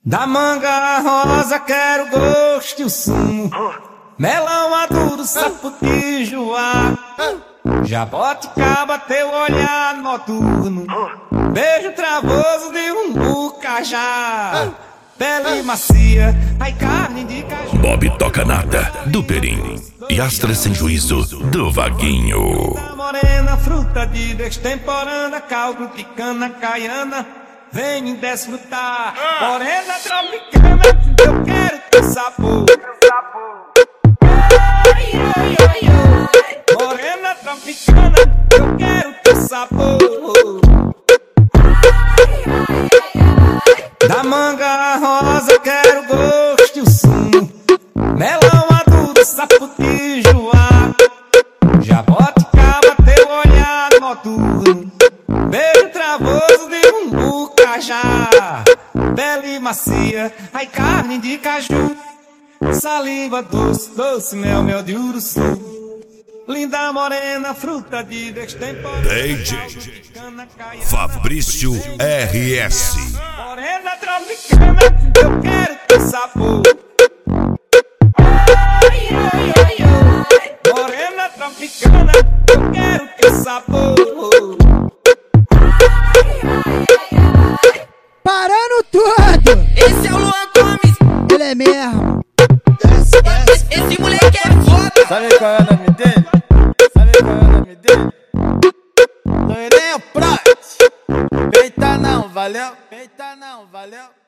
Da manga rosa quero gosto e o sumo, melão maduro, saputijoá, jaboticaba teu olhar noturno, beijo travoso de um bucajá, pele macia, ai carne de caju. Bob toca nada, do Perim, e Astra sem juízo, do Vaguinho. Morena, fruta de destemporânea, caldo de cana caiana, vem desfrutar. Morena tropicana, eu quero teu sabor. Morena tropicana, eu quero teu sabor. Da manga rosa quero gosto e o sumo, melão maduro, saputijoá, jaboticaba teu olhar noturno, beijo travoso de um bucajá, pele macia, ai carne de caju, saliva doce, doce mel, mel de uruçu. Linda morena, fruta de destemporânea, DJ Fabrício RS. Morena tropicana, eu quero teu sabor. Morena tropicana, eu quero teu sabor. Parando tudo! Esse é o Luan Gomes, Ele é mesmo. esse moleque é foda. Sabe qual é o nome dele? Sabe qual é o nome dele? Loirinho Prot. Peita não, valeu? Peita não, valeu?